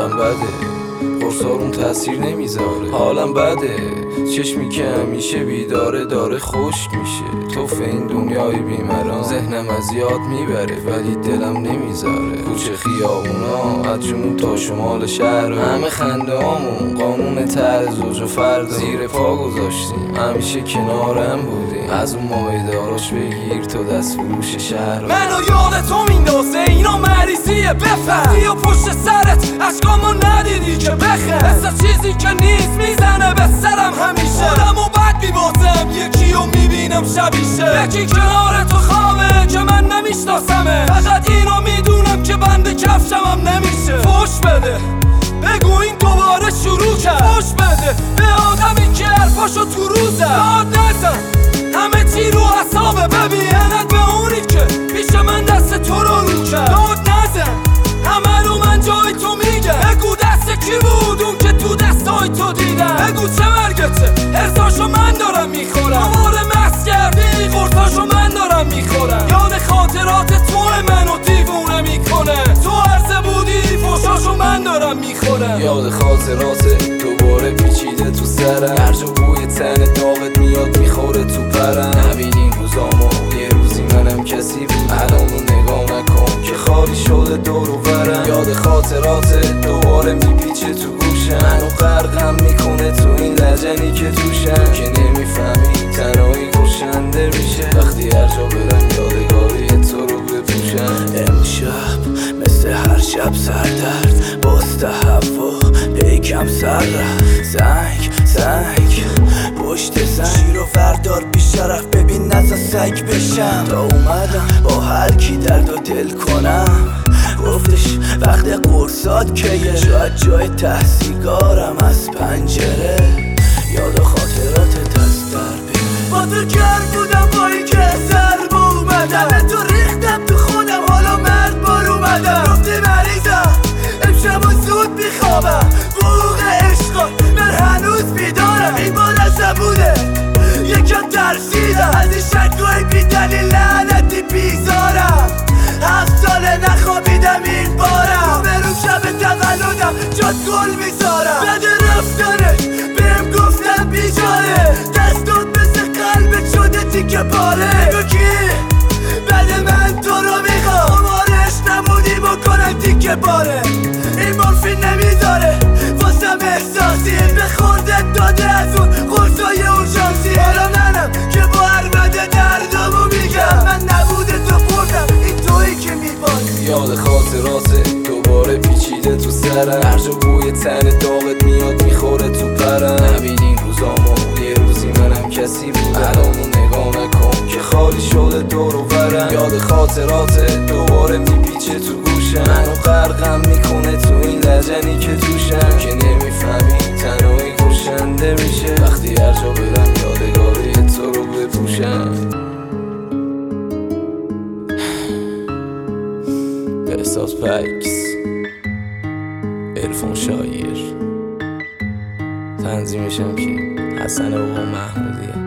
حالم بده، قرصارون تاثیر نمیذاره، حالم بده. چشمی که همیشه بیداره داره خشک میشه. توف این دنیای بیمران ذهنم از یاد میبره ولی دلم نمیذاره. کوچه خیابونا از جنوب تا شمال شهر، همه خنده هامون قانون طرح زوج و فرد زیر پا گذاشتیم. همیشه کنارم بودیم، از اون مایداراش بگیر تو دست فروش شهر. منو یاد تو میندازه اینا مریضیه، بفهم یا پشت سرت عشقامو ندیدی که بخه، مثل چیزی که نیست میزنه به سرم همیشه. خودمو بد میبازم یکیو میبینم شبیشه، یکی کنار تو خوابه که من نمیشناسمه. فقط اینو میدونم که بند کفشمم نمیشه. فوش بده بگو این دوباره شروع کرد، فوش بده به آدمی که حرفاشو تو روزه. داد نزن همه چی رو حسابه، ببینت به اونی که پیش من دست تو رو کرد. داد نزن همه رو من جای تو میگه، بگو دست کی بود اون که تو دستای تو دیدم. بگو چه مرگته ارزاشو من دارم میخورم، دوباره مست کردی قرصاشو من دارم میخورم. یاد خاطرات تو منو دیوونه میکنه، تو عرضه بودی فوشاشو من دارم میخورم. یاد خاطرات دوباره پیچیده تو سرم، هرجا بوی تن داغت میاد میخوره تو پرم. نبینین روزامو یه روزی منم کسی بود، الانو نگاه نکن که خالی شده دور و برم. یاد خاطرات دوباره میپیچه تو گوشم، منو غرقم میکنه تو این لجنی که توشم. که نمیفهمی تنهایی کشنده میشه، وقتی هر جا برم یادگاری تو رو بپوشم. امشب مثل هر شب سردرد باست هوا پیکم سر رفت. سنگ پشت سنگ شیر و فردار بی شرف، ببین نزا سگ بشم. تا اومدم با هر کی درد و دل کنم، گفتش وقت قرصات کیه. شاید جای ته سیگارم از پنجره یاد خاطرات از در بره. با تو کر بودم با این که سر اومدم، به تو ریختم تو خودم حالا مرد بار اومدم. گفتی مریضم امشب و زود بیخوابم، بوغ عشقات من هنوز بیدارم. این بار نبوده یکم ترسیدم از این شکای بی دلیل لعنتی بیزارم. 7 ساله نخوابیدم این بارم، برم شب تولدم جات گل میذارم. بده رفتنش بهم گفتم بیجاره، دستات مثل قلبت شده تیکه پاره. بگو کی بده من تو رو میخوام، مارش نبودی بکنم تیکه پاره. این مورفین نمیذاره واسم احساسی، به خوردت داده از اون قرصای اورژانسی. حالا منم که با عربده دردامو میگم، من نبوده تو خوردم این تویی که میبازی. یاد خاطرات دوباره پیچیده تو سرم، هر جا بوی تن داغت میاد میخوره تو پرم. نبینین روزامو یه روزی منم کسی بود، الانو نگاه نکن که خالی شده دور و برم. یاد خاطرات دوباره میپیچه تو گوشم، منو غرقم میکنه تو این لجنی که توشم. که نمیفهمی تنهایی کشنده میشه، وقتی هر جا برم یادگاری تو رو بپوشم. احساس پکس، عرفان شایر، تنظیمشم که حسن آقا محمودیه.